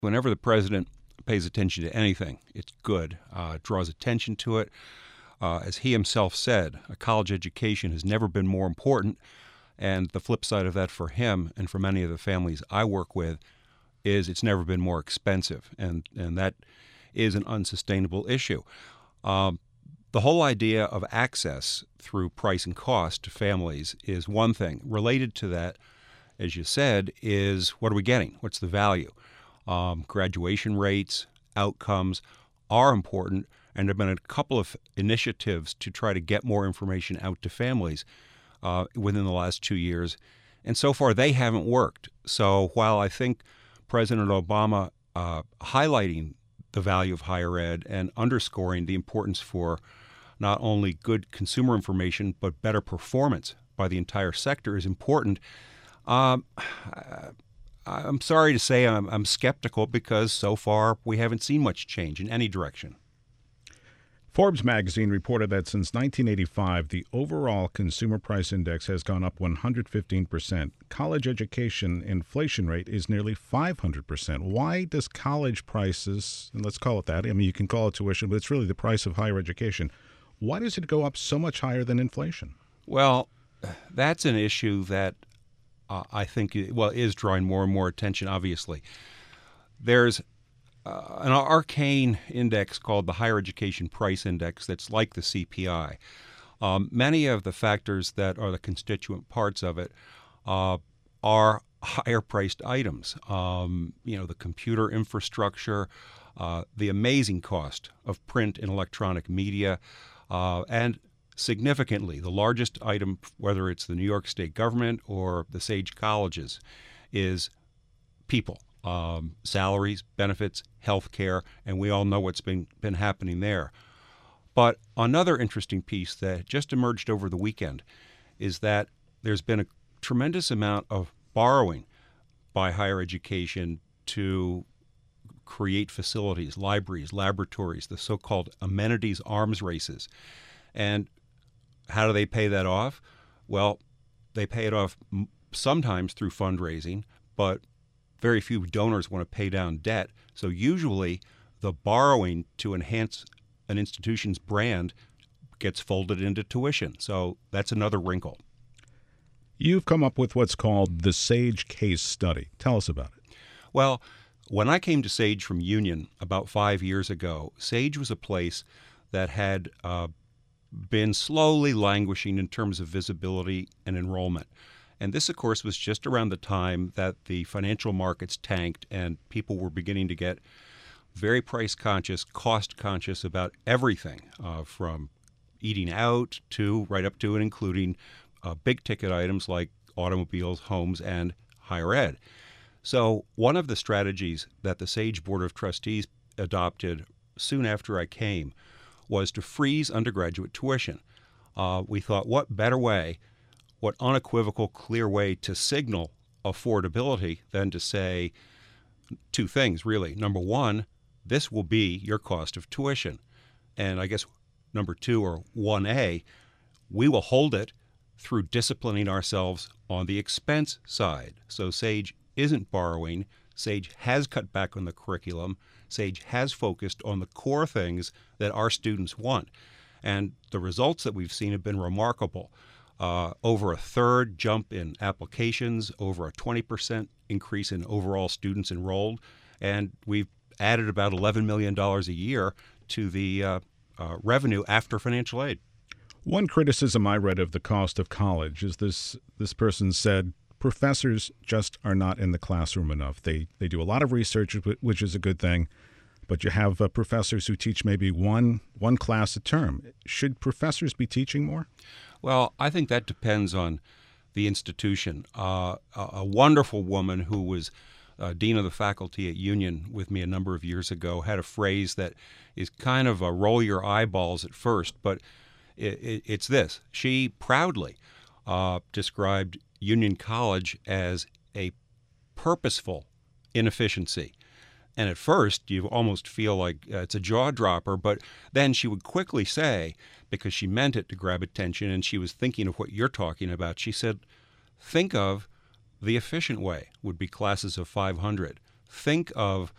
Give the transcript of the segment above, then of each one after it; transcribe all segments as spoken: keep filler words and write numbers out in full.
Whenever the president pays attention to anything, it's good, uh, draws attention to it. Uh, as he himself said, a college education has never been more important. And the flip side of that for him and for many of the families I work with is it's never been more expensive. And, and that is an unsustainable issue. Um, the whole idea of access through price and cost to families is one thing. Related to that, as you said, is what are we getting? What's the value? Um, graduation rates, outcomes are important, and there have been a couple of initiatives to try to get more information out to families uh, within the last two years, and so far they haven't worked. So while I think President Obama uh, highlighting the value of higher ed and underscoring the importance for not only good consumer information but better performance by the entire sector is important, um, I'm sorry to say I'm, I'm skeptical because so far we haven't seen much change in any direction. Forbes magazine reported that since nineteen eighty-five, the overall consumer price index has gone up one hundred fifteen percent. College education inflation rate is nearly five hundred percent. Why does college prices, and let's call it that, I mean, you can call it tuition, but it's really the price of higher education. Why does it go up so much higher than inflation? Well, that's an issue that uh, I think, well, is drawing more and more attention, obviously. There's Uh, an arcane index called the Higher Education Price Index that's like the C P I. Um, many of the factors that are the constituent parts of it uh, are higher-priced items. Um, you know, the computer infrastructure, uh, the amazing cost of print and electronic media, uh, and significantly, the largest item, whether it's the New York State government or the Sage colleges, is people. Um, salaries, benefits, health care, and we all know what's been, been happening there. But another interesting piece that just emerged over the weekend is that there's been a tremendous amount of borrowing by higher education to create facilities, libraries, laboratories, the so-called amenities arms races. And how do they pay that off? Well, they pay it off sometimes through fundraising, but very few donors want to pay down debt. So usually the borrowing to enhance an institution's brand gets folded into tuition. So that's another wrinkle. You've come up with what's called the SAGE case study. Tell us about it. Well, when I came to SAGE from Union about five years ago, SAGE was a place that had uh, been slowly languishing in terms of visibility and enrollment. And this, of course, was just around the time that the financial markets tanked and people were beginning to get very price conscious, cost conscious about everything, uh, from eating out to right up to and including uh, big ticket items like automobiles, homes, and higher ed. So one of the strategies that the SAGE Board of Trustees adopted soon after I came was to freeze undergraduate tuition. Uh, we thought, what better way What unequivocal, clear way to signal affordability than to say two things, really. Number one, this will be your cost of tuition. And I guess number two, or one A, we will hold it through disciplining ourselves on the expense side. So SAGE isn't borrowing. SAGE has cut back on the curriculum. SAGE has focused on the core things that our students want. And the results that we've seen have been remarkable. Uh, over a third jump in applications, over a twenty percent increase in overall students enrolled, and we've added about eleven million dollars a year to the uh, uh, revenue after financial aid. One criticism I read of the cost of college is this this person said professors just are not in the classroom enough. They, they do a lot of research, which is a good thing, but you have uh, professors who teach maybe one one class a term. Should professors be teaching more? Well, I think that depends on the institution. Uh, a, a wonderful woman who was uh, dean of the faculty at Union with me a number of years ago had a phrase that is kind of a roll your eyeballs at first, but it, it, it's this. She proudly uh, described Union College as a purposeful inefficiency. And at first, you almost feel like uh, it's a jaw dropper, but then she would quickly say, because she meant it to grab attention and she was thinking of what you're talking about, she said, think of the efficient way would be classes of five hundred. Think of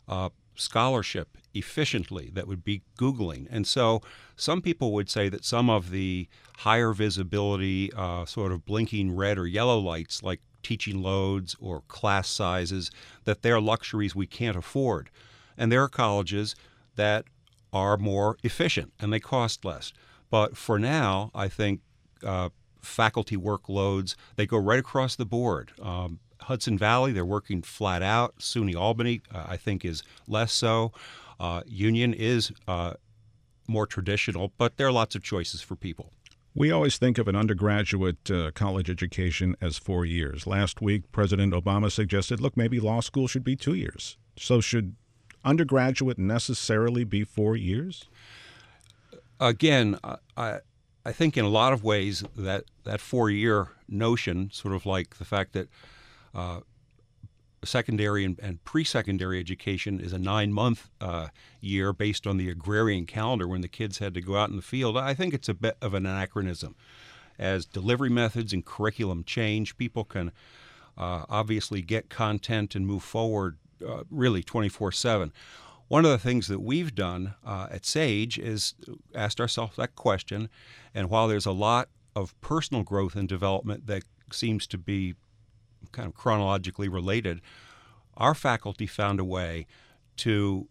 uh, scholarship efficiently that would be Googling. And so some people would say that some of the higher visibility, uh, sort of blinking red or yellow lights like teaching loads or class sizes, that they're luxuries we can't afford. And there are colleges that are more efficient and they cost less. But for now, I think uh, faculty workloads, they go right across the board. Um, Hudson Valley, they're working flat out. SUNY Albany, uh, I think, is less so. Uh, Union is uh, more traditional, but there are lots of choices for people. We always think of an undergraduate uh, college education as four years. Last week, President Obama suggested, look, maybe law school should be two years. So should undergraduate necessarily be four years? Again, I, I think in a lot of ways that, that four-year notion, sort of like the fact that uh, secondary and, and pre-secondary education is a nine-month uh, year based on the agrarian calendar when the kids had to go out in the field, I think it's a bit of an anachronism. As delivery methods and curriculum change, people can uh, obviously get content and move forward uh, really twenty-four seven. One of the things that we've done uh, at SAGE is asked ourselves that question, and while there's a lot of personal growth and development that seems to be kind of chronologically related, our faculty found a way to,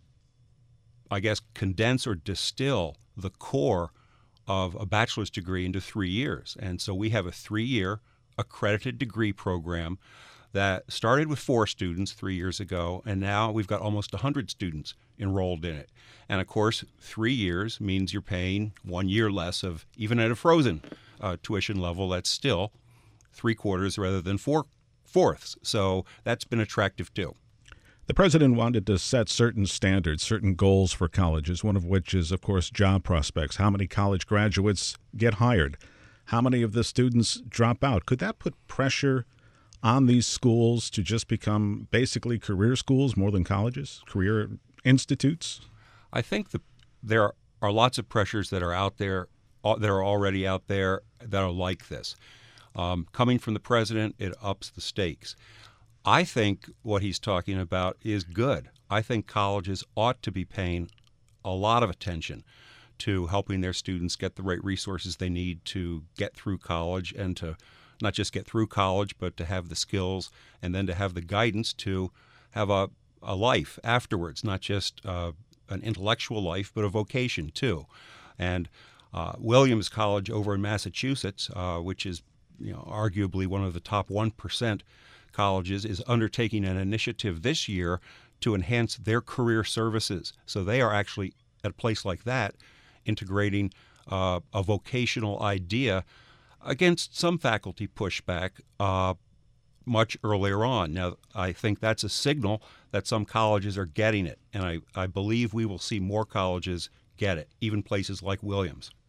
I guess, condense or distill the core of a bachelor's degree into three years. And so we have a three-year accredited degree program that started with four students three years ago, and now we've got almost one hundred students enrolled in it. And of course, three years means you're paying one year less of, even at a frozen uh, tuition level, that's still three quarters rather than four fourths. So that's been attractive too. The president wanted to set certain standards, certain goals for colleges, one of which is, of course, job prospects. How many college graduates get hired? How many of the students drop out? Could that put pressure on these schools to just become basically career schools more than colleges, career institutes? I think the, there are lots of pressures that are out there, that are already out there, that are like this. Um, coming from the president, it ups the stakes. I think what he's talking about is good. I think colleges ought to be paying a lot of attention to helping their students get the right resources they need to get through college, and to not just get through college, but to have the skills and then to have the guidance to have a, a life afterwards, not just uh, an intellectual life, but a vocation too. And uh, Williams College over in Massachusetts, uh, which is you know, arguably one of the top one percent colleges, is undertaking an initiative this year to enhance their career services. So they are actually, at a place like that, integrating uh, a vocational idea against some faculty pushback uh, much earlier on. Now, I think that's a signal that some colleges are getting it, and I, I believe we will see more colleges get it, even places like Williams.